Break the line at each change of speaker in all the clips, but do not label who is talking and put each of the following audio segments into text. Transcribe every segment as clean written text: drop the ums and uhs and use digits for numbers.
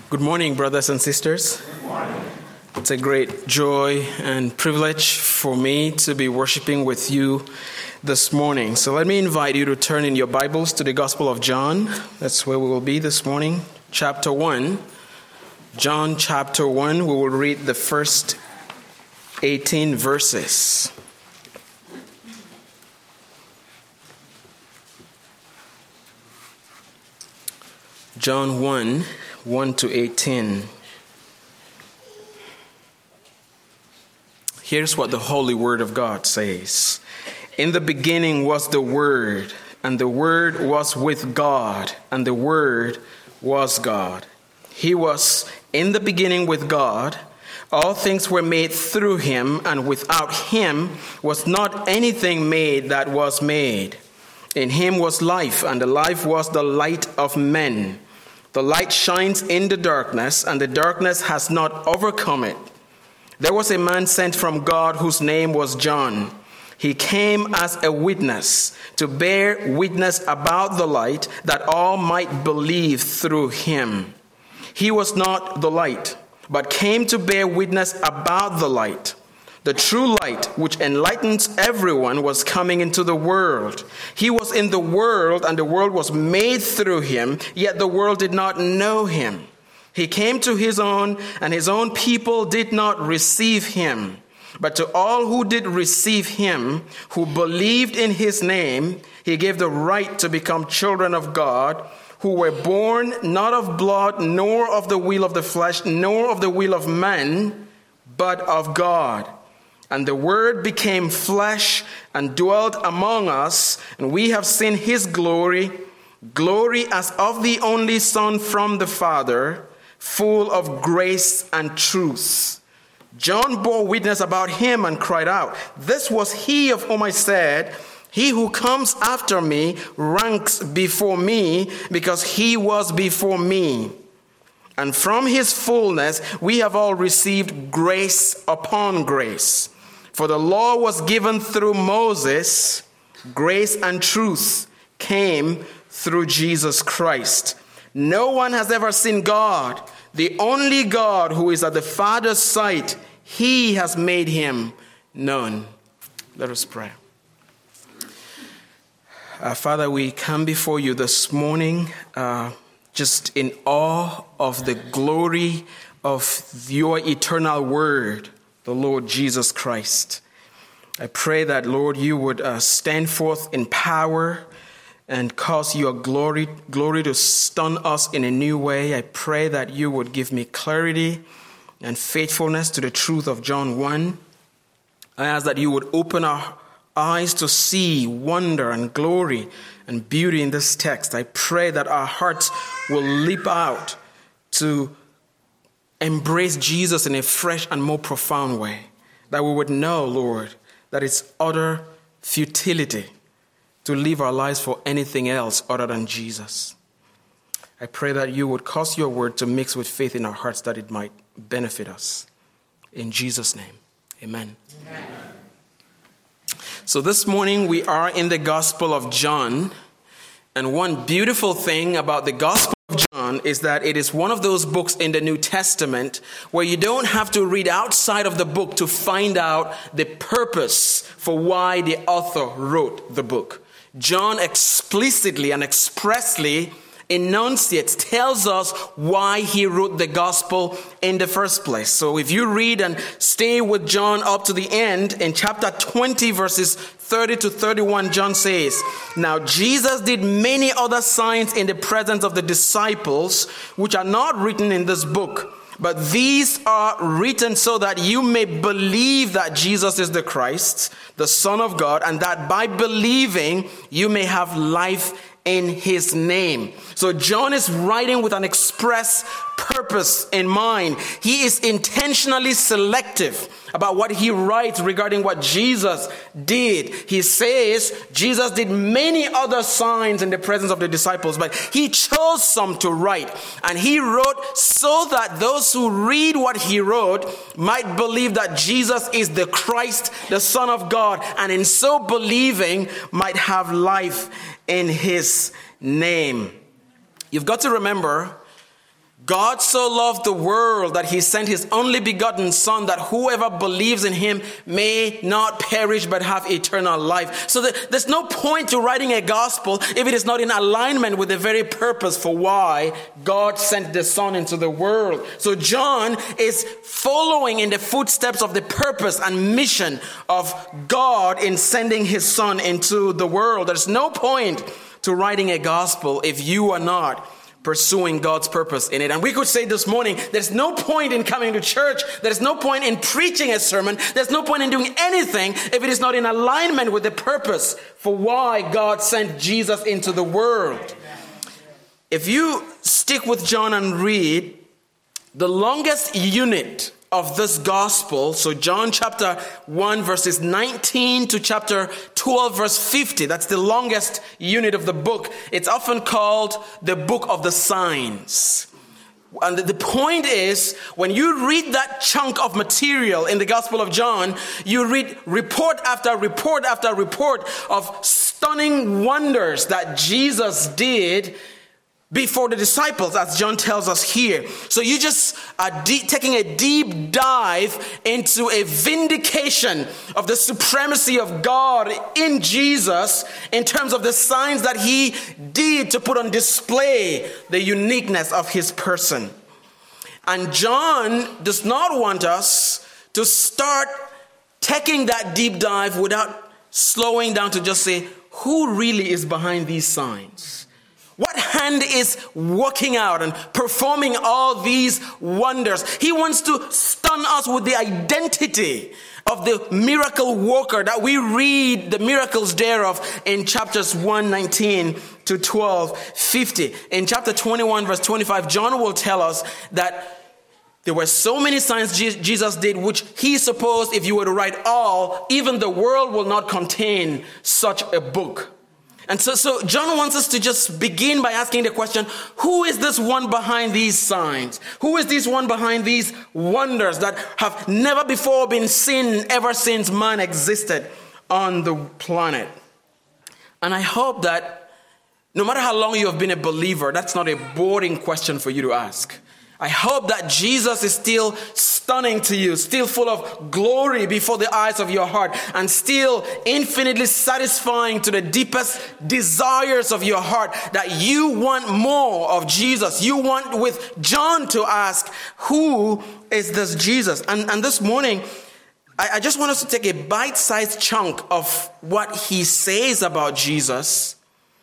Good morning, brothers and sisters.
Good morning.
It's a great joy and privilege for me to be worshiping with you this morning. So let me invite you to turn in your Bibles to the Gospel of John. That's where we will be this morning. Chapter 1. John chapter 1. We will read the first 18 verses. John 1, 1 to 18. Here's what the Holy Word of God says. In the beginning was the Word, and the Word was with God, and the Word was God. He was in the beginning with God. All things were made through him, and without him was not anything made that was made. In him was life, and the life was the light of men. The light shines in the darkness, and the darkness has not overcome it. There was a man sent from God whose name was John. He came as a witness to bear witness about the light, that all might believe through him. He was not the light, but came to bear witness about the light. The true light, which enlightens everyone, was coming into the world. He was in the world, and the world was made through him, yet the world did not know him. He came to his own, and his own people did not receive him. But to all who did receive him, who believed in his name, he gave the right to become children of God, who were born not of blood, nor of the will of the flesh, nor of the will of man, but of God. And the Word became flesh and dwelt among us, and we have seen his glory, glory as of the only Son from the Father, full of grace and truth. John bore witness about him and cried out, "This was he of whom I said, 'He who comes after me ranks before me, because he was before me.' And from his fullness we have all received grace upon grace. For the law was given through Moses, grace and truth came through Jesus Christ. No one has ever seen God, the only God who is at the Father's side. He has made him known." Let us pray. Father, we come before you this morning just in awe of the glory of your eternal word, the Lord Jesus Christ. I pray that, Lord, you would stand forth in power and cause your glory to stun us in a new way. I pray that you would give me clarity and faithfulness to the truth of John 1. I ask that you would open our eyes to see wonder and glory and beauty in this text. I pray that our hearts will leap out to embrace Jesus in a fresh and more profound way. That we would know, Lord, that it's utter futility to live our lives for anything else other than Jesus. I pray that you would cause your word to mix with faith in our hearts, that it might benefit us. In Jesus' name, amen. Amen. So this morning we are in the Gospel of John. And one beautiful thing about the Gospel of John is that it is one of those books in the New Testament where you don't have to read outside of the book to find out the purpose for why the author wrote the book. John explicitly and expressly enunciates, tells us why he wrote the gospel in the first place. So if you read and stay with John up to the end, in chapter 20, verses 30 to 31, John says, "Now Jesus did many other signs in the presence of the disciples, which are not written in this book. But these are written so that you may believe that Jesus is the Christ, the Son of God, and that by believing you may have life in his name." So John is writing with an express purpose in mind. He is intentionally selective about what he writes regarding what Jesus did. He says Jesus did many other signs in the presence of the disciples, but he chose some to write. And he wrote so that those who read what he wrote might believe that Jesus is the Christ, the Son of God, and in so believing might have life in his name. You've got to remember, God so loved the world that he sent his only begotten Son, that whoever believes in him may not perish but have eternal life. So there's no point to writing a gospel if it is not in alignment with the very purpose for why God sent the Son into the world. So John is following in the footsteps of the purpose and mission of God in sending his Son into the world. There's no point to writing a gospel if you are not pursuing God's purpose in it. And we could say this morning, there's no point in coming to church. There's no point in preaching a sermon. There's no point in doing anything if it is not in alignment with the purpose for why God sent Jesus into the world. If you stick with John and read the longest unit of this gospel, so John chapter 1 verses 19 to chapter 12 verse 50, that's the longest unit of the book. It's often called the book of the signs. And the point is, when you read that chunk of material in the Gospel of John, you read report after report after report of stunning wonders that Jesus did before the disciples, as John tells us here. So you just are taking a deep dive into a vindication of the supremacy of God in Jesus in terms of the signs that he did to put on display the uniqueness of his person. And John does not want us to start taking that deep dive without slowing down to just say, who really is behind these signs? What hand is working out and performing all these wonders? He wants to stun us with the identity of the miracle worker that we read the miracles thereof in chapters 1:19 to 12:50. In chapter 21 verse 25, John will tell us that there were so many signs Jesus did, which he supposed if you were to write all, even the world will not contain such a book. And so John wants us to just begin by asking the question, who is this one behind these signs? Who is this one behind these wonders that have never before been seen ever since man existed on the planet? And I hope that no matter how long you have been a believer, that's not a boring question for you to ask. I hope that Jesus is still stunning to you, still full of glory before the eyes of your heart, and still infinitely satisfying to the deepest desires of your heart, that you want more of Jesus. You want with John to ask, who is this Jesus? And this morning, I just want us to take a bite-sized chunk of what he says about Jesus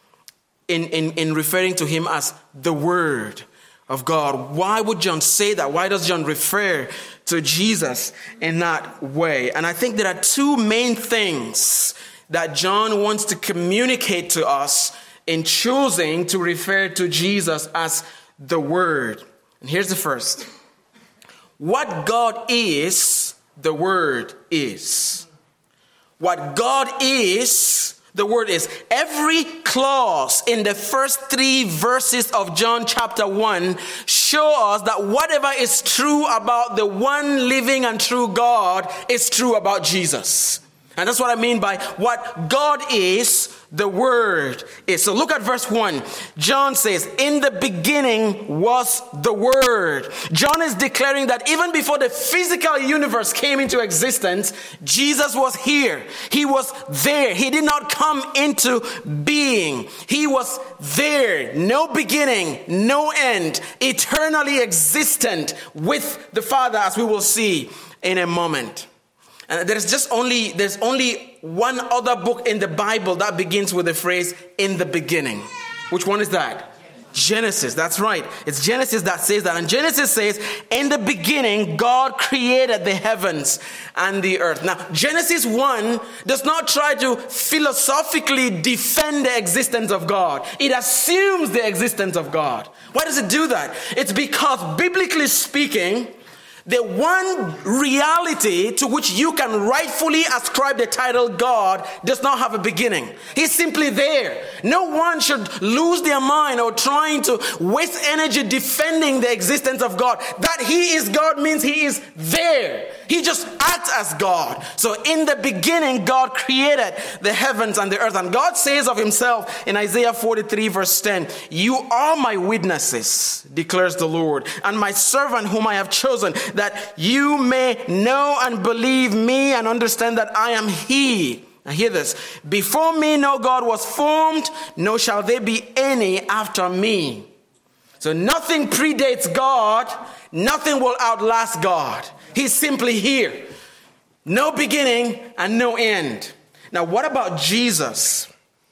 in referring to him as the Word of God. Why would John say that? Why does John refer to Jesus in that way? And I think there are two main things that John wants to communicate to us in choosing to refer to Jesus as the Word. And here's the first. What God is, the Word is. What God is, the Word is. Every clause in the first 3 verses of John chapter 1 show us that whatever is true about the one living and true God is true about Jesus. And that's what I mean by what God is, the Word is. So look at verse 1. John says, in the beginning was the Word. John is declaring that even before the physical universe came into existence, Jesus was here. He was there. He did not come into being. He was there. No beginning, no end, eternally existent with the Father, as we will see in a moment. And there's only one other book in the Bible that begins with the phrase, in the beginning. Which one is that? Genesis. That's right. It's Genesis that says that. And Genesis says, in the beginning, God created the heavens and the earth. Now, Genesis 1 does not try to philosophically defend the existence of God. It assumes the existence of God. Why does it do that? It's because, biblically speaking, The one reality to which you can rightfully ascribe the title God does not have a beginning. He's simply there. No one should lose their mind or trying to waste energy defending the existence of God. That he is God means he is there. He just acts as God. So in the beginning, God created the heavens and the earth. And God says of himself in Isaiah 43 verse 10, "You are my witnesses, declares the Lord, and my servant whom I have chosen, that you may know and believe me and understand that I am he." Now hear this. "Before me no God was formed, nor shall there be any after me." So nothing predates God. Nothing will outlast God. He's simply here. No beginning and no end. Now what about Jesus?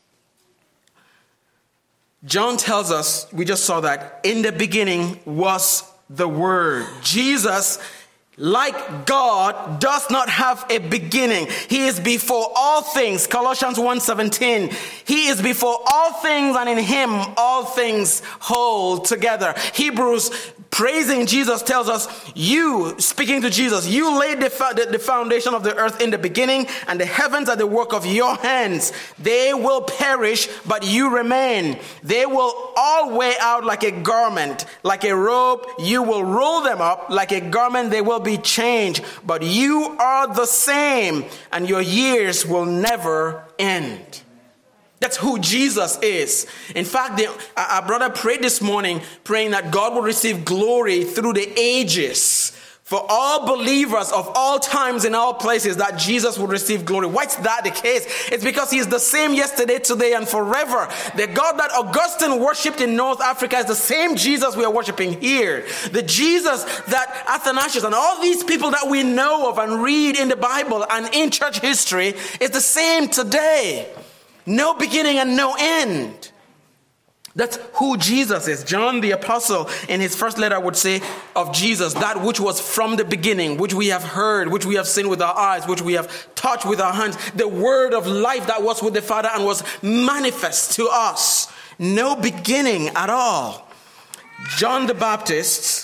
John tells us, we just saw that, in the beginning was the Word. Jesus, like God, does not have a beginning. He is before all things. Colossians 1:17. He is before all things, and in him all things hold together. Hebrews, praising Jesus, tells us, you, speaking to Jesus, you laid the foundation of the earth in the beginning, and the heavens are the work of your hands. They will perish, but you remain. They will all wear out like a garment, like a robe. You will roll them up like a garment. They will be changed, but you are the same, and your years will never end. That's who Jesus is. In fact, our brother prayed this morning, praying that God will receive glory through the ages. For all believers of all times in all places, that Jesus will receive glory. Why is that the case? It's because he is the same yesterday, today, and forever. The God that Augustine worshipped in North Africa is the same Jesus we are worshiping here. The Jesus that Athanasius and all these people that we know of and read in the Bible and in church history is the same today. No beginning and no end. That's who Jesus is. John the Apostle in his first letter would say of Jesus, that which was from the beginning, which we have heard, which we have seen with our eyes, which we have touched with our hands, the word of life that was with the Father and was manifest to us. No beginning at all. John the Baptist,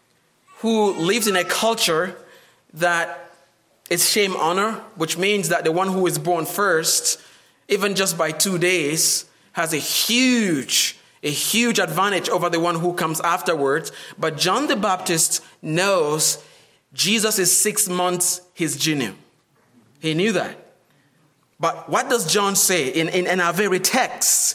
who lives in a culture that is shame honor, which means that the one who is born first, even just by 2 days, has a huge advantage over the one who comes afterwards. But John the Baptist knows Jesus is 6 months his junior. He knew that. But what does John say in our very text?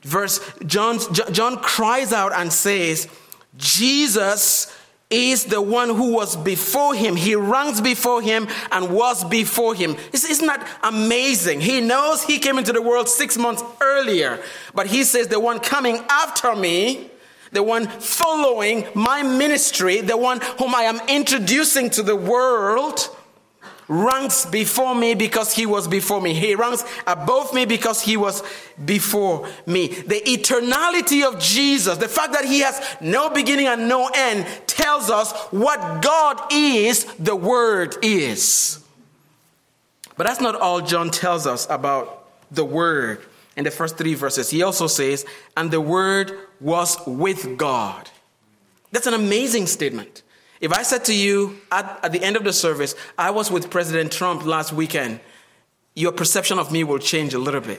John cries out and says, Jesus is the one who was before him. He ranks before him and was before him. Isn't that amazing? He knows he came into the world 6 months earlier. But he says the one coming after me, the one following my ministry, the one whom I am introducing to the world, ranks before me because he was before me. He ranks above me because he was before me. The eternality of Jesus, the fact that he has no beginning and no end, tells us what God is, the Word is. But that's not all John tells us about the Word. In the first 3 verses, he also says, and the Word was with God. That's an amazing statement. If I said to you at the end of the service, I was with President Trump last weekend, your perception of me will change a little bit.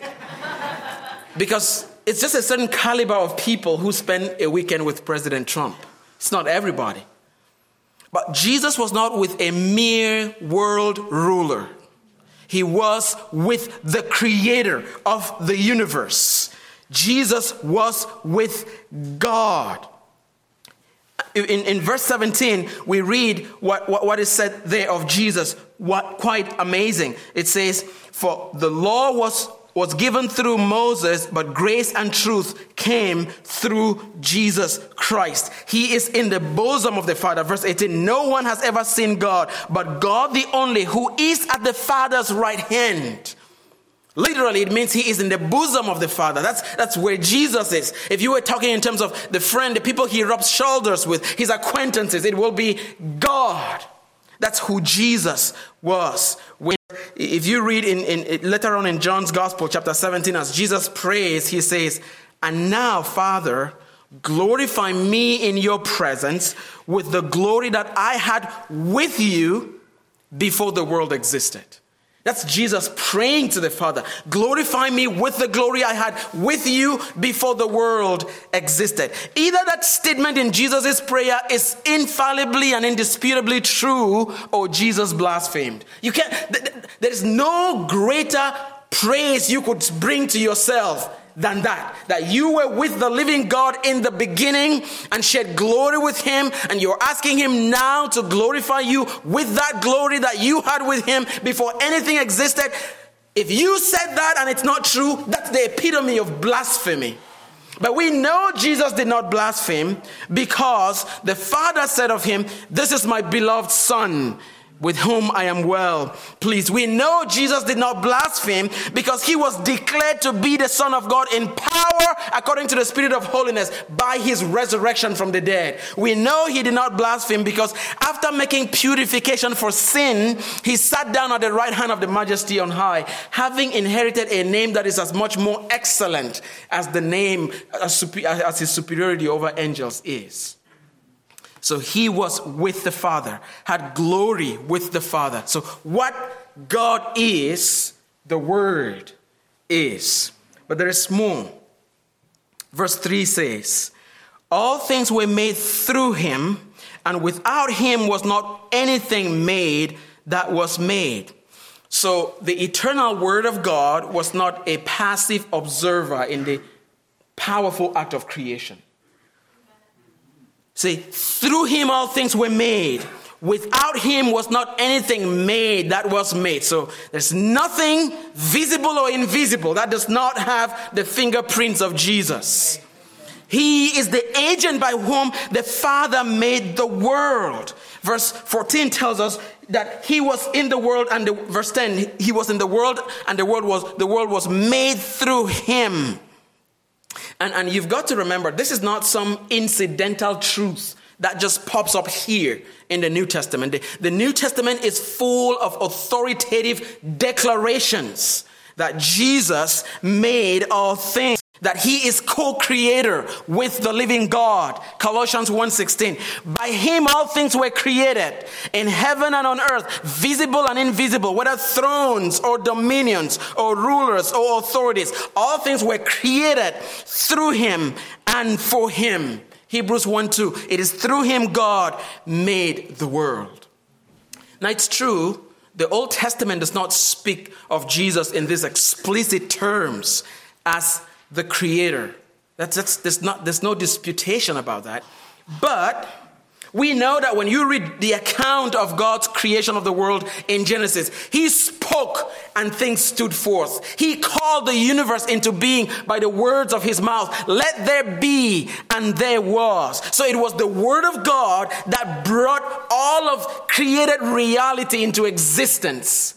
Because it's just a certain caliber of people who spend a weekend with President Trump. It's not everybody. But Jesus was not with a mere world ruler. He was with the creator of the universe. Jesus was with God. In verse 17, we read what is said there of Jesus, quite amazing. It says, for the law was given through Moses, but grace and truth came through Jesus Christ. He is in the bosom of the Father. Verse 18, no one has ever seen God, but God the only, who is at the Father's right hand. Literally, it means he is in the bosom of the Father. That's where Jesus is. If you were talking in terms of the friend, the people he rubs shoulders with, his acquaintances, it will be God. That's who Jesus was. If you read in later on in John's Gospel, chapter 17, as Jesus prays, he says, and now, Father, glorify me in your presence with the glory that I had with you before the world existed. That's Jesus praying to the Father. Glorify me with the glory I had with you before the world existed. Either that statement in Jesus' prayer is infallibly and indisputably true, or Jesus blasphemed. You can't. There is no greater praise you could bring to yourself than that you were with the living God in the beginning and shared glory with him, and you're asking him now to glorify you with that glory that you had with him before anything existed. If you said that and it's not true, that's the epitome of blasphemy. But we know Jesus did not blaspheme, because the Father said of him, "This is my beloved Son, with whom I am well pleased." We know Jesus did not blaspheme because he was declared to be the Son of God in power according to the Spirit of holiness by his resurrection from the dead. We know he did not blaspheme because after making purification for sin, he sat down at the right hand of the Majesty on high, having inherited a name that is as much more excellent as the name, as his superiority over angels is. So he was with the Father, had glory with the Father. So what God is, the Word is. But there is more. Verse 3 says, all things were made through him, and without him was not anything made that was made. So the eternal Word of God was not a passive observer in the powerful act of creation. See, through him all things were made. Without him was not anything made that was made. So there's nothing visible or invisible that does not have the fingerprints of Jesus. He is the agent by whom the Father made the world. Verse 14 tells us that he was in the world, and verse 10, he was in the world, and the world was made through him. And you've got to remember, this is not some incidental truth that just pops up here in the New Testament. The New Testament is full of authoritative declarations that Jesus made all things, that he is co-creator with the living God. Colossians 1:16. By him all things were created, in heaven and on earth, visible and invisible, whether thrones or dominions or rulers or authorities. All things were created through him and for him. Hebrews 1:2. It is through him God made the world. Now it's true, the Old Testament does not speak of Jesus in these explicit terms as the creator. There's no disputation about that. But we know that when you read the account of God's creation of the world in Genesis, he spoke and things stood forth. He called the universe into being by the words of his mouth. Let there be, and there was. So it was the word of God that brought all of created reality into existence.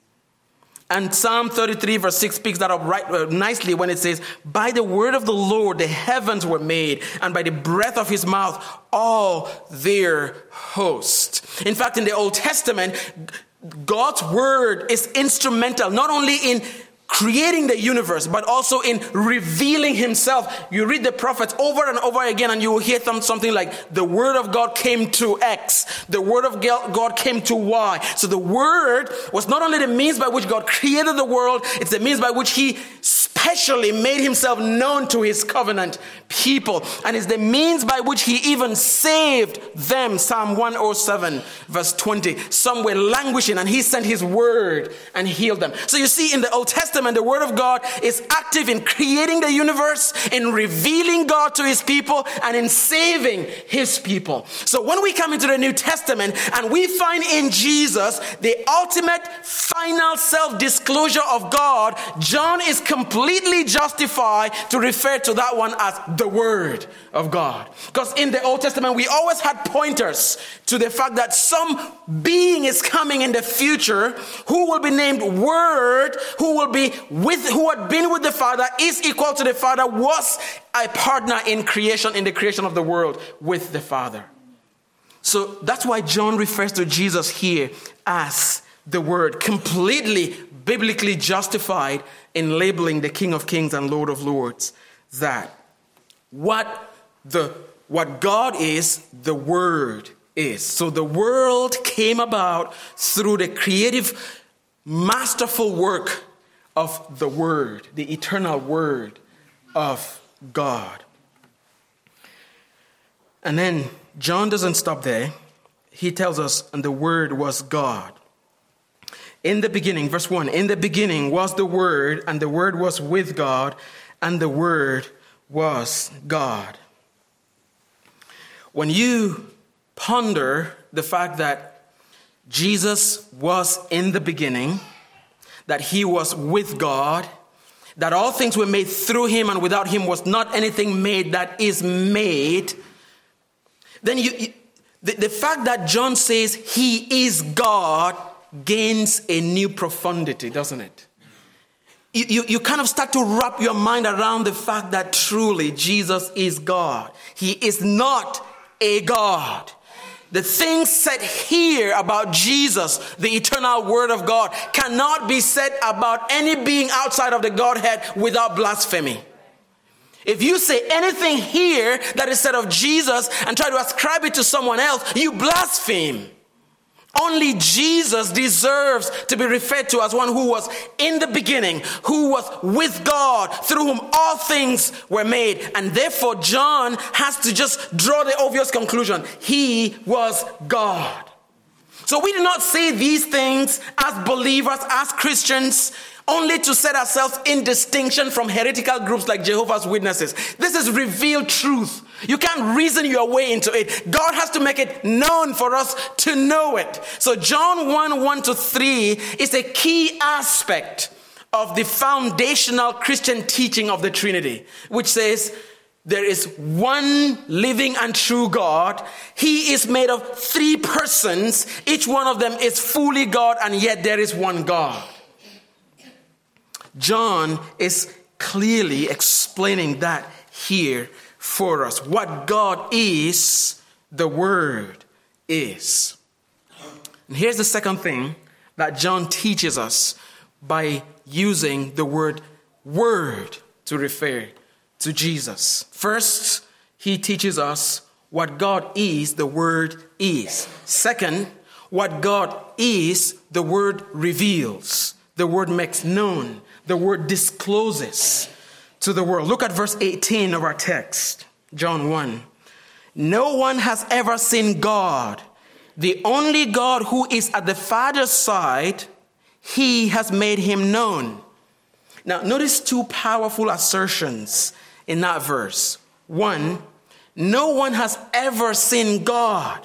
And Psalm 33 verse 6 picks that up right nicely when it says, by the word of the Lord the heavens were made, and by the breath of his mouth all their host. In fact, in the Old Testament, God's word is instrumental not only in creating the universe, but also in revealing himself. You read the prophets over and over again, and you will hear something like, the word of God came to X, the word of God came to Y. So the word was not only the means by which God created the world, it's the means by which he specially made himself known to his covenant people. And it's the means by which he even saved them. Psalm 107 verse 20. Some were languishing, and he sent his word and healed them. So you see, in the Old Testament, the word of God is active in creating the universe, in revealing God to his people, and in saving his people. So when we come into the New Testament and we find in Jesus the ultimate final self-disclosure of God, John is completely justified to refer to that one as the Word of God. Because in the Old Testament, we always had pointers to the fact that some being is coming in the future who will be named Word, who had been with the Father, is equal to the Father, was a partner in creation, in the creation of the world with the Father. So that's why John refers to Jesus here as the Word, completely biblically justified in labeling the King of Kings and Lord of Lords that. What what God is, the Word is. So the world came about through the creative, masterful work of the Word, the eternal Word of God. And then John doesn't stop there. He tells us, and the Word was God. In the beginning, verse 1, in the beginning was the Word, and the Word was with God, and the Word was God. When you ponder the fact that Jesus was in the beginning, that he was with God, that all things were made through him, and without him was not anything made that is made, then the fact that John says he is God gains a new profundity, doesn't it? You kind of start to wrap your mind around the fact that truly Jesus is God. He is not a God. The things said here about Jesus, the eternal Word of God, cannot be said about any being outside of the Godhead without blasphemy. If you say anything here that is said of Jesus and try to ascribe it to someone else, you blaspheme. Only Jesus deserves to be referred to as one who was in the beginning, who was with God, through whom all things were made. And therefore, John has to just draw the obvious conclusion. He was God. So we do not say these things as believers, as Christians, only to set ourselves in distinction from heretical groups like Jehovah's Witnesses. This is revealed truth. You can't reason your way into it. God has to make it known for us to know it. So John 1:1-3 is a key aspect of the foundational Christian teaching of the Trinity, which says there is one living and true God. He is made of three persons. Each one of them is fully God, and yet there is one God. John is clearly explaining that here for us. What God is, the Word is. And here's the second thing that John teaches us by using the word Word to refer to Jesus. First, he teaches us what God is, the Word is. Second, what God is, the Word reveals. The Word makes known. The Word discloses to the world. Look at verse 18 of our text, John 1. No one has ever seen God. The only God who is at the Father's side, he has made him known. Now, notice two powerful assertions in that verse. One, no one has ever seen God.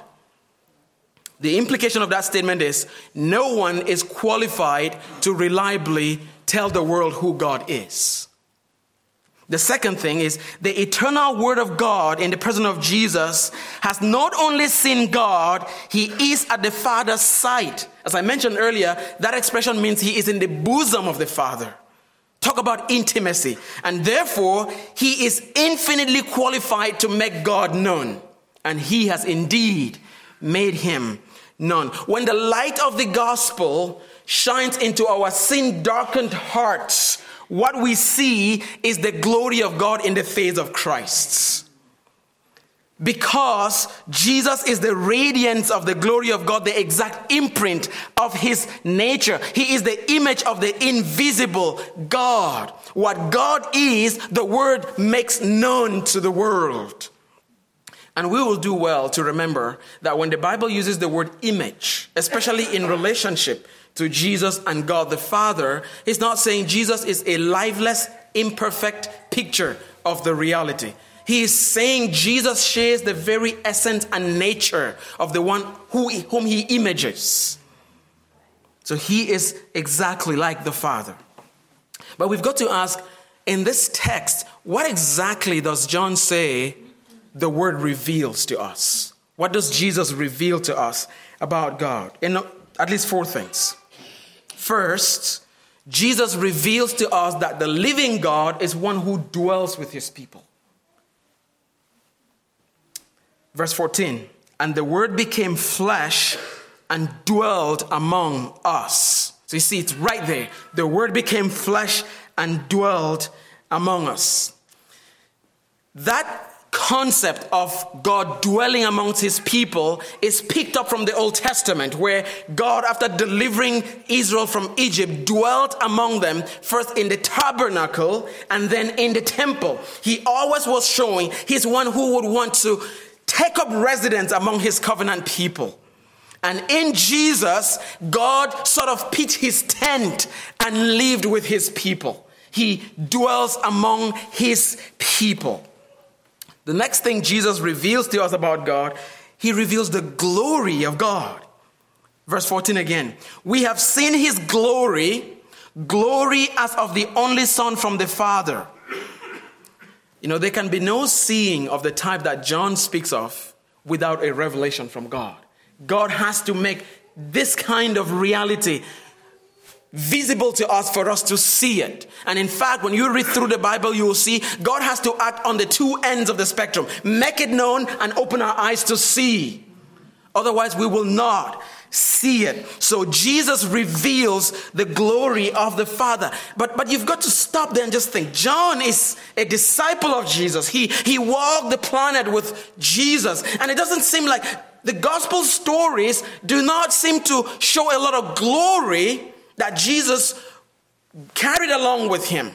The implication of that statement is no one is qualified to reliably tell the world who God is. The second thing is the eternal Word of God in the person of Jesus has not only seen God, he is at the Father's side. As I mentioned earlier, that expression means he is in the bosom of the Father. Talk about intimacy. And therefore, he is infinitely qualified to make God known. And he has indeed made him known. When the light of the gospel shines into our sin-darkened hearts, what we see is the glory of God in the face of Christ. Because Jesus is the radiance of the glory of God, the exact imprint of his nature. He is the image of the invisible God. What God is, the Word makes known to the world. And we will do well to remember that when the Bible uses the word image, especially in relationship to Jesus and God the Father, it's not saying Jesus is a lifeless, imperfect picture of the reality. He is saying Jesus shares the very essence and nature of the one whom he images. So he is exactly like the Father. But we've got to ask, in this text, what exactly does John say the Word reveals to us? What does Jesus reveal to us about God? In at least four things. First, Jesus reveals to us that the living God is one who dwells with his people. Verse 14, and the Word became flesh and dwelled among us. So you see, it's right there. The Word became flesh and dwelled among us. That concept of God dwelling amongst his people is picked up from the Old Testament, where God, after delivering Israel from Egypt, dwelt among them, first in the tabernacle and then in the temple. He always was showing he's one who would want to take up residence among his covenant people. And in Jesus, God sort of pitched his tent and lived with his people. He dwells among his people. The next thing Jesus reveals to us about God, he reveals the glory of God. Verse 14 again. We have seen his glory as of the only Son from the Father. You know, there can be no seeing of the type that John speaks of without a revelation from God. God has to make this kind of reality visible to us for us to see it. And in fact, when you read through the Bible, you will see God has to act on the two ends of the spectrum. Make it known and open our eyes to see. Otherwise, we will not see it. So Jesus reveals the glory of the Father. But you've got to stop there and just think. John is a disciple of Jesus. He walked the planet with Jesus. And it doesn't seem like the gospel stories do not seem to show a lot of glory that Jesus carried along with him.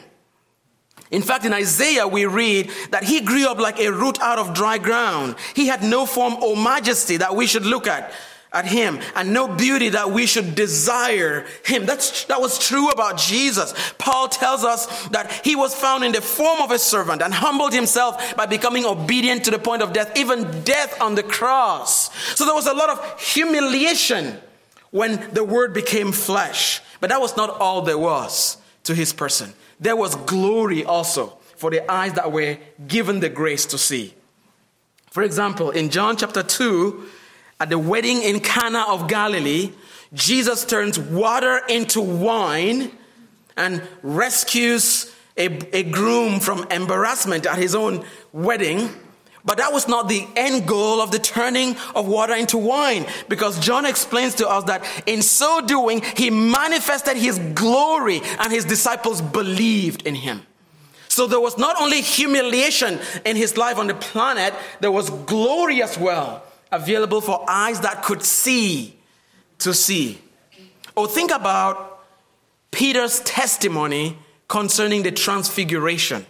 In fact, in Isaiah, we read that he grew up like a root out of dry ground. He had no form or majesty that we should look at him, and no beauty that we should desire him. That was true about Jesus. Paul tells us that he was found in the form of a servant and humbled himself by becoming obedient to the point of death, even death on the cross. So there was a lot of humiliation when the word became flesh. But that was not all there was to his person. There was glory also for the eyes that were given the grace to see. For example, in John chapter 2, at the wedding in Cana of Galilee, Jesus turns water into wine and rescues a groom from embarrassment at his own wedding. But that was not the end goal of the turning of water into wine, because John explains to us that in so doing, he manifested his glory and his disciples believed in him. So there was not only humiliation in his life on the planet, there was glory as well, available for eyes that could see to see. Or think about Peter's testimony concerning the transfiguration.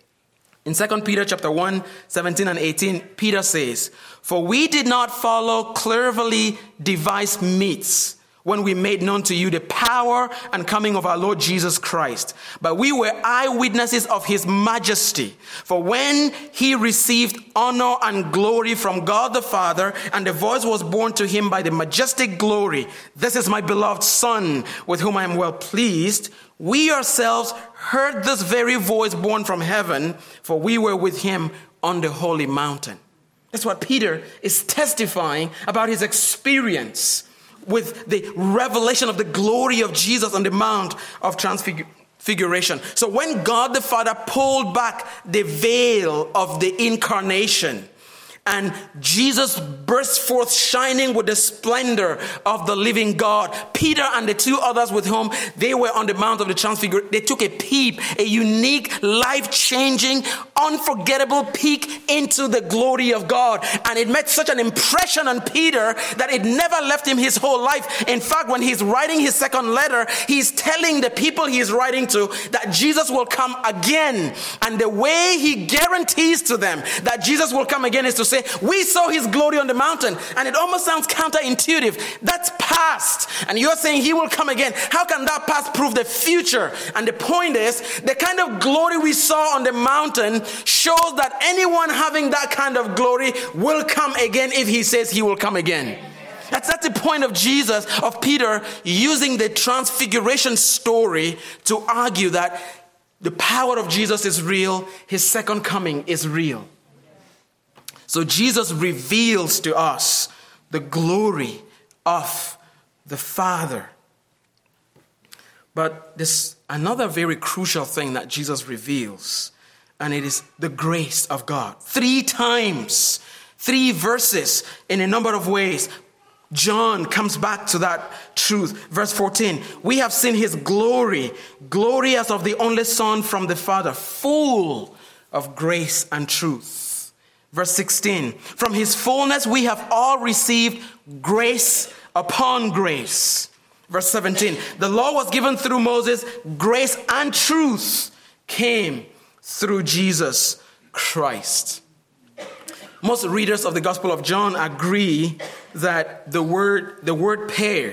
In 2 Peter chapter 1, 17 and 18, Peter says, "For we did not follow cleverly devised myths when we made known to you the power and coming of our Lord Jesus Christ, but we were eyewitnesses of his majesty. For when he received honor and glory from God the Father, and the voice was borne to him by the majestic glory, 'This is my beloved Son, with whom I am well pleased,' we ourselves heard this very voice borne from heaven, for we were with him on the holy mountain." That's what Peter is testifying about his experience with the revelation of the glory of Jesus on the Mount of Transfiguration. So when God the Father pulled back the veil of the incarnation, and Jesus burst forth shining with the splendor of the living God, Peter and the two others with whom they were on the Mount of the Transfiguration, they took a peep, a unique, life-changing, unforgettable peek into the glory of God. And it made such an impression on Peter that it never left him his whole life. In fact, when he's writing his second letter, he's telling the people he's writing to that Jesus will come again. And the way he guarantees to them that Jesus will come again is to say, "We saw his glory on the mountain." And it almost sounds counterintuitive. That's past. And you're saying he will come again. How can that past prove the future? And the point is, the kind of glory we saw on the mountain shows that anyone having that kind of glory will come again if he says he will come again. That's the point of Jesus, of Peter, using the transfiguration story to argue that the power of Jesus is real, his second coming is real. So Jesus reveals to us the glory of the Father. But there's another very crucial thing that Jesus reveals, and it is the grace of God. 3 times, 3 verses in a number of ways, John comes back to that truth. Verse 14, "We have seen his glory, glory as of the only Son from the Father, full of grace and truth." Verse 16, from his fullness we have all received grace upon grace. Verse 17, the law was given through Moses, grace and truth came through Jesus Christ. Most readers of the Gospel of John agree that the word pair,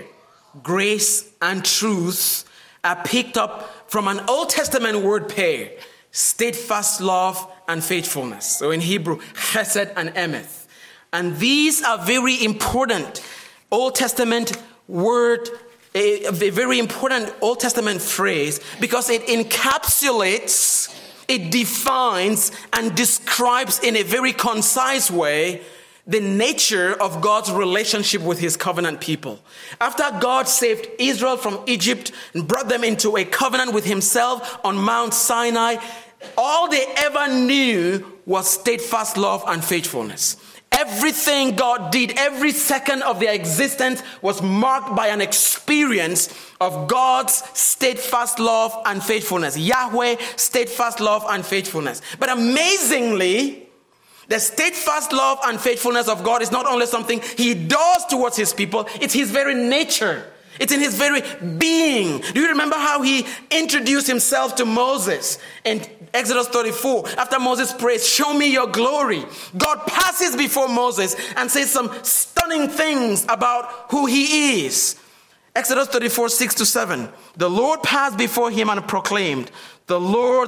grace and truth, are picked up from an Old Testament word pair, steadfast love and faithfulness. So in Hebrew, chesed and emeth. And these are very important Old Testament word, a very important Old Testament phrase, because it encapsulates, it defines and describes in a very concise way the nature of God's relationship with his covenant people. After God saved Israel from Egypt and brought them into a covenant with himself on Mount Sinai, all they ever knew was steadfast love and faithfulness. Everything God did, every second of their existence was marked by an experience of God's steadfast love and faithfulness. Yahweh, steadfast love and faithfulness. But amazingly, the steadfast love and faithfulness of God is not only something he does towards his people, it's his very nature. It's in his very being. Do you remember how he introduced himself to Moses in Exodus 34? After Moses prays, show me your glory. God passes before Moses and says some stunning things about who he is. Exodus 34, 6-7. The Lord passed before him and proclaimed, the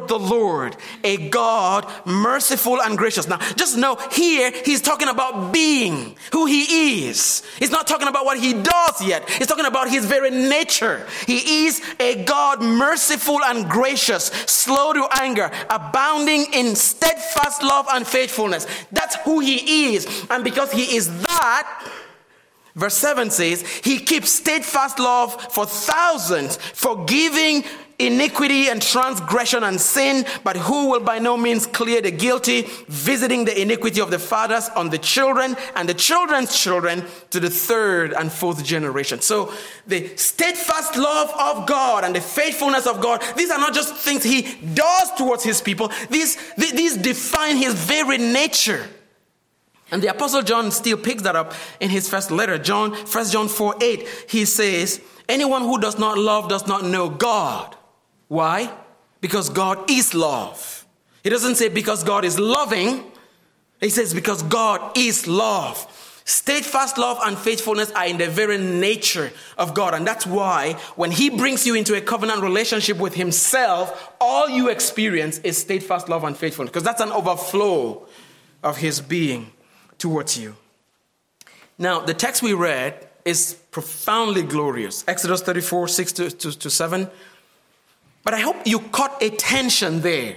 Lord, a God merciful and gracious. Now, just know here he's talking about being, who he is. He's not talking about what he does yet. He's talking about his very nature. He is a God merciful and gracious, slow to anger, abounding in steadfast love and faithfulness. That's who he is. And because he is that, verse 7 says, he keeps steadfast love for thousands, forgiving iniquity and transgression and sin, but who will by no means clear the guilty, visiting the iniquity of the fathers on the children and the children's children to the third and fourth generation. So the steadfast love of God and the faithfulness of God, these are not just things he does towards his people. These define his very nature. And the Apostle John still picks that up in his first letter. 1 John 4:8, he says, anyone who does not love does not know God. Why? Because God is love. He doesn't say because God is loving. He says because God is love. Steadfast love and faithfulness are in the very nature of God. And that's why when he brings you into a covenant relationship with himself, all you experience is steadfast love and faithfulness. Because that's an overflow of his being towards you. Now, the text we read is profoundly glorious. Exodus 34, 6-7. But I hope you caught a tension there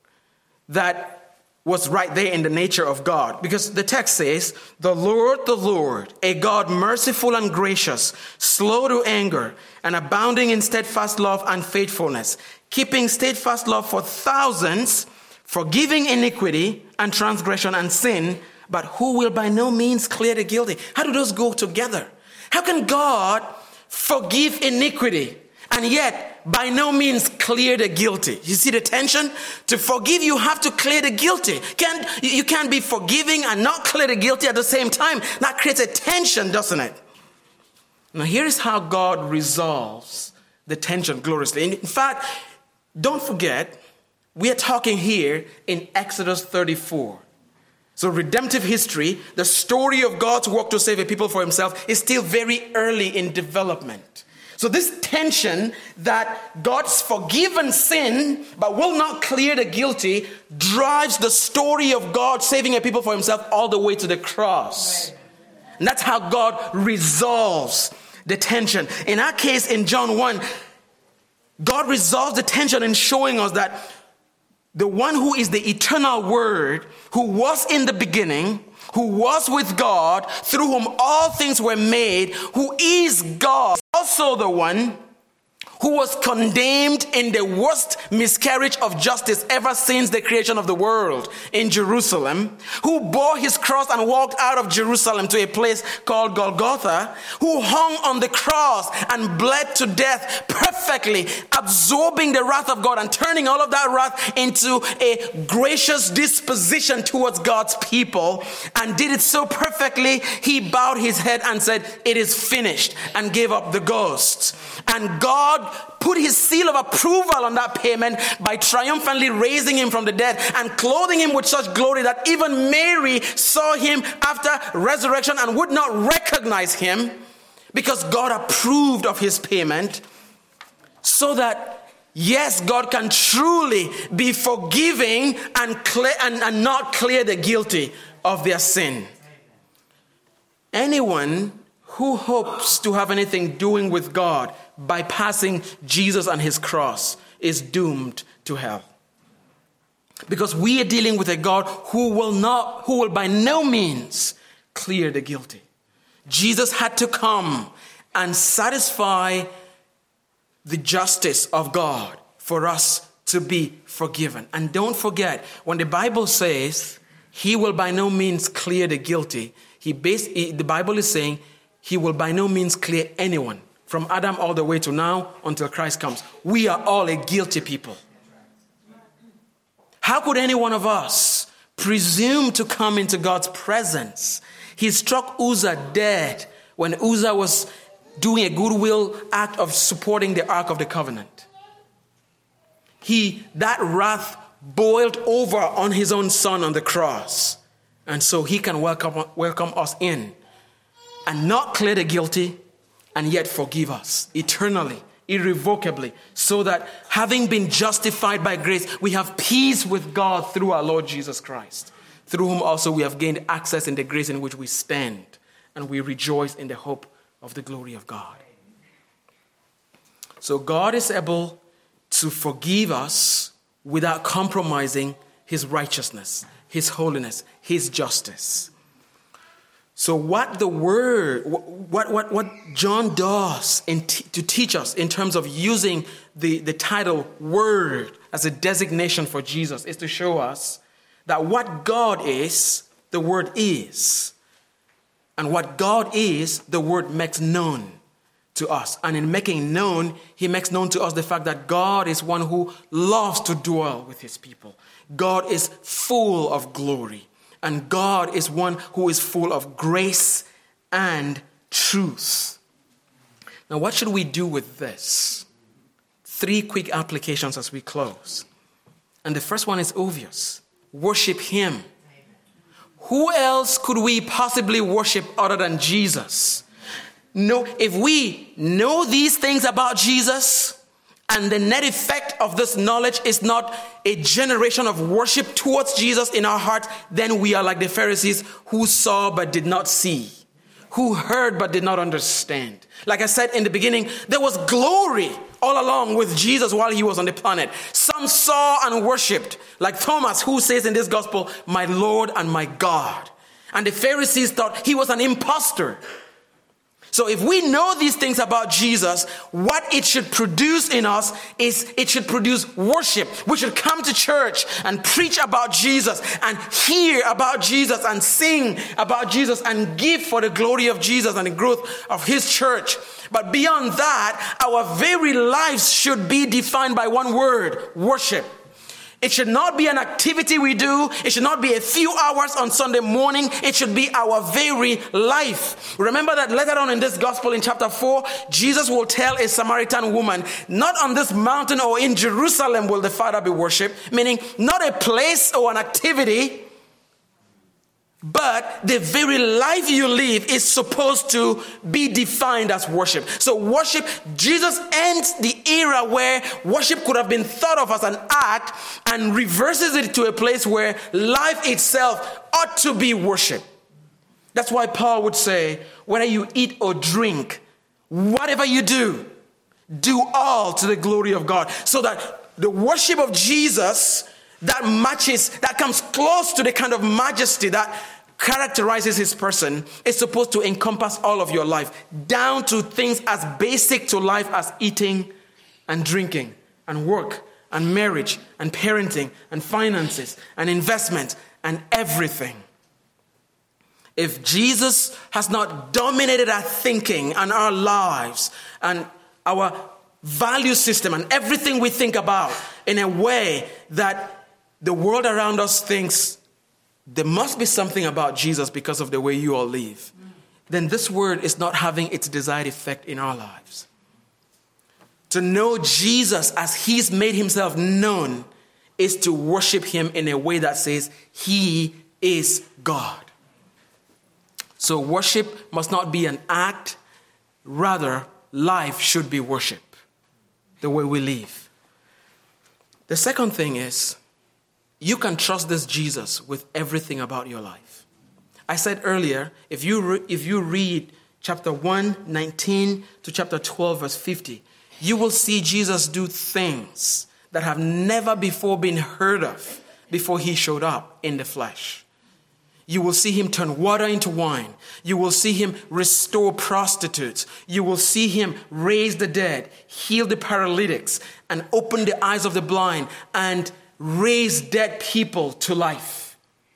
that was right there in the nature of God. Because the text says, the Lord, a God merciful and gracious, slow to anger, and abounding in steadfast love and faithfulness, keeping steadfast love for thousands, forgiving iniquity and transgression and sin, but who will by no means clear the guilty. How do those go together? How can God forgive iniquity and yet by no means clear the guilty? You see the tension? To forgive, you have to clear the guilty. You can't be forgiving and not clear the guilty at the same time. That creates a tension, doesn't it? Now here is how God resolves the tension gloriously. In fact, don't forget, we are talking here in Exodus 34. So redemptive history, the story of God's work to save a people for himself, is still very early in development. So this tension that God's forgiven sin but will not clear the guilty drives the story of God saving a people for himself all the way to the cross. And that's how God resolves the tension. In our case, in John 1, God resolves the tension in showing us that the one who is the eternal Word, who was in the beginning, who was with God, through whom all things were made, who is God, also the one who was condemned in the worst miscarriage of justice ever since the creation of the world in Jerusalem, who bore his cross and walked out of Jerusalem to a place called Golgotha, who hung on the cross and bled to death perfectly, absorbing the wrath of God and turning all of that wrath into a gracious disposition towards God's people, and did it so perfectly, he bowed his head and said, "It is finished," and gave up the ghost. And God put his seal of approval on that payment by triumphantly raising him from the dead and clothing him with such glory that even Mary saw him after resurrection and would not recognize him, because God approved of his payment, so that, yes, God can truly be forgiving and not clear the guilty of their sin. Anyone who hopes to have anything doing with God bypassing Jesus and his cross is doomed to hell. Because we are dealing with a God who will by no means clear the guilty. Jesus had to come and satisfy the justice of God for us to be forgiven. And don't forget, when the Bible says he will by no means clear the guilty, the Bible is saying he will by no means clear anyone, from Adam all the way to now until Christ comes. We are all a guilty people. How could any one of us presume to come into God's presence? He struck Uzzah dead when Uzzah was doing a goodwill act of supporting the Ark of the Covenant. That wrath boiled over on his own son on the cross. And so he can welcome us in and not clear the guilty, and yet forgive us eternally, irrevocably, so that having been justified by grace, we have peace with God through our Lord Jesus Christ, through whom also we have gained access in the grace in which we stand, and we rejoice in the hope of the glory of God. So God is able to forgive us without compromising his righteousness, his holiness, his justice. So what John does to teach us in terms of using the title Word as a designation for Jesus is to show us that what God is, the Word is. And what God is, the Word makes known to us. And in making known, he makes known to us the fact that God is one who loves to dwell with his people. God is full of glory. And God is one who is full of grace and truth. Now, what should we do with this? 3 quick applications as we close. And the first one is obvious. Worship him. Who else could we possibly worship other than Jesus? No, if we know these things about Jesus, and the net effect of this knowledge is not a generation of worship towards Jesus in our hearts, then we are like the Pharisees who saw but did not see, who heard but did not understand. Like I said in the beginning, there was glory all along with Jesus while he was on the planet. Some saw and worshipped, like Thomas, who says in this gospel, "My Lord and my God." And the Pharisees thought he was an imposter. So if we know these things about Jesus, what it should produce in us is it should produce worship. We should come to church and preach about Jesus and hear about Jesus and sing about Jesus and give for the glory of Jesus and the growth of his church. But beyond that, our very lives should be defined by one word: worship. It should not be an activity we do. It should not be a few hours on Sunday morning. It should be our very life. Remember that later on in this gospel in chapter 4, Jesus will tell a Samaritan woman, not on this mountain or in Jerusalem will the Father be worshipped, meaning not a place or an activity, but the very life you live is supposed to be defined as worship. So worship, Jesus ends the era where worship could have been thought of as an act and reverses it to a place where life itself ought to be worship. That's why Paul would say, whether you eat or drink, whatever you do, do all to the glory of God. So that the worship of Jesus that comes close to the kind of majesty that characterizes his person is supposed to encompass all of your life, down to things as basic to life as eating and drinking and work and marriage and parenting and finances and investment and everything. If Jesus has not dominated our thinking and our lives and our value system and everything we think about in a way that the world around us thinks there must be something about Jesus because of the way you all live, then this word is not having its desired effect in our lives. To know Jesus as he's made himself known is to worship him in a way that says he is God. So worship must not be an act. Rather, life should be worship, the way we live. The second thing is, you can trust this Jesus with everything about your life. I said earlier, if you read chapter 1, 19 to chapter 12, verse 50, you will see Jesus do things that have never before been heard of before he showed up in the flesh. You will see him turn water into wine. You will see him restore prostitutes. You will see him raise the dead, heal the paralytics, and open the eyes of the blind, and raise dead people to life.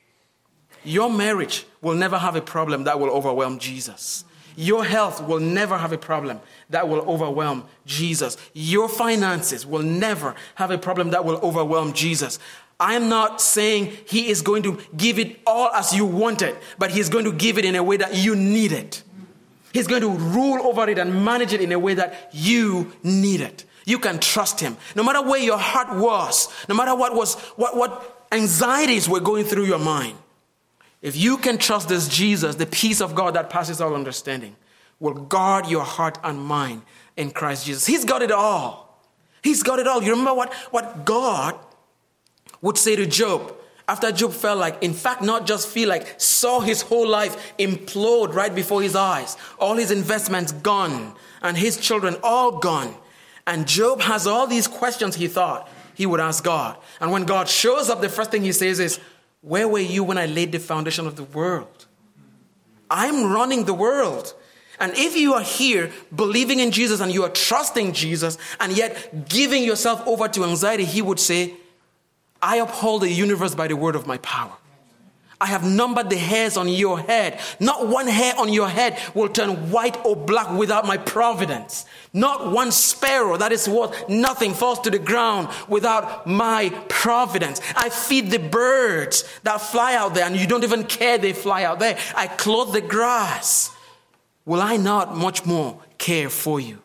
Your marriage will never have a problem that will overwhelm Jesus. Your health will never have a problem that will overwhelm Jesus. Your finances will never have a problem that will overwhelm Jesus. I am not saying he is going to give it all as you want it, but he's going to give it in a way that you need it. He's going to rule over it and manage it in a way that you need it. You can trust him. No matter where your heart was, no matter what anxieties were going through your mind, if you can trust this Jesus, the peace of God that passes all understanding will guard your heart and mind in Christ Jesus. He's got it all. He's got it all. You remember what God would say to Job after Job felt like, in fact, not just feel like, saw his whole life implode right before his eyes. All his investments gone and his children all gone. And Job has all these questions he thought he would ask God. And when God shows up, the first thing he says is, where were you when I laid the foundation of the world? I'm running the world. And if you are here believing in Jesus and you are trusting Jesus and yet giving yourself over to anxiety, he would say, I uphold the universe by the word of my power. I have numbered the hairs on your head. Not one hair on your head will turn white or black without my providence. Not one sparrow that is worth nothing falls to the ground without my providence. I feed the birds that fly out there and you don't even care they fly out there. I clothe the grass. Will I not much more care for you?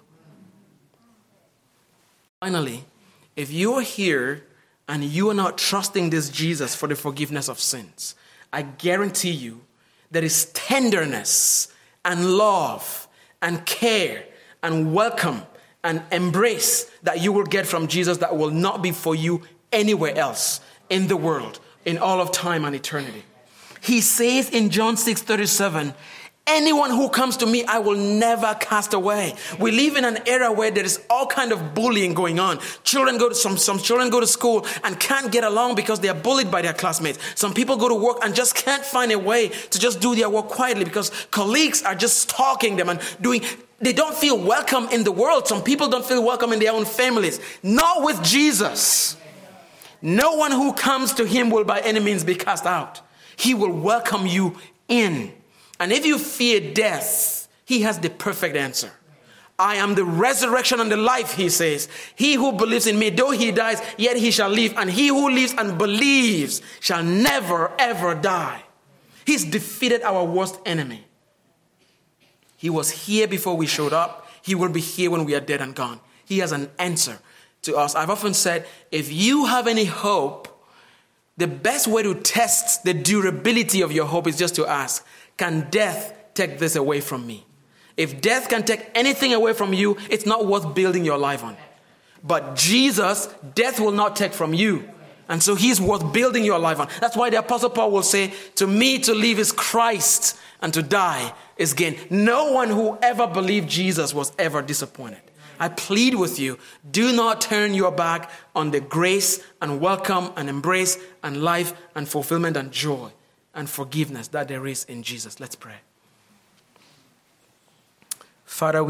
Finally, if you are here and you are not trusting this Jesus for the forgiveness of sins, I guarantee you there is tenderness and love and care and welcome and embrace that you will get from Jesus that will not be for you anywhere else in the world, in all of time and eternity. He says in John 6:37, anyone who comes to me, I will never cast away. We live in an era where there is all kind of bullying going on. Some children go to school and can't get along because they are bullied by their classmates. Some people go to work and just can't find a way to just do their work quietly because colleagues are just stalking them and they don't feel welcome in the world. Some people don't feel welcome in their own families. Not with Jesus. No one who comes to him will by any means be cast out. He will welcome you in. And if you fear death, he has the perfect answer. I am the resurrection and the life, he says. He who believes in me, though he dies, yet he shall live. And he who lives and believes shall never, ever die. He's defeated our worst enemy. He was here before we showed up. He will be here when we are dead and gone. He has an answer to us. I've often said, if you have any hope, the best way to test the durability of your hope is just to ask, can death take this away from me? If death can take anything away from you, it's not worth building your life on. But Jesus, death will not take from you. And so he's worth building your life on. That's why the Apostle Paul will say, to me to live is Christ and to die is gain. No one who ever believed Jesus was ever disappointed. I plead with you, do not turn your back on the grace and welcome and embrace and life and fulfillment and joy and forgiveness that there is in Jesus. Let's pray. Father, we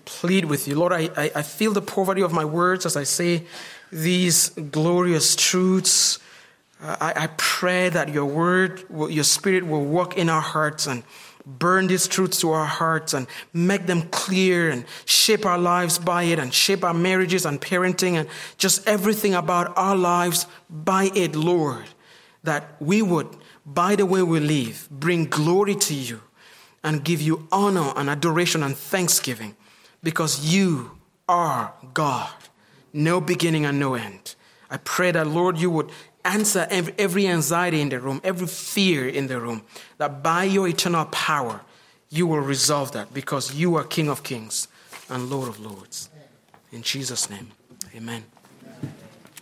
plead with you. Lord, I feel the poverty of my words as I say these glorious truths. I pray that your word, your spirit will work in our hearts and burn these truths to our hearts and make them clear and shape our lives by it and shape our marriages and parenting and just everything about our lives by it, Lord, that we would, by the way we live, bring glory to you and give you honor and adoration and thanksgiving because you are God, no beginning and no end. I pray that, Lord, you would answer every anxiety in the room, every fear in the room, that by your eternal power, you will resolve that because you are King of Kings and Lord of Lords. In Jesus' name, amen.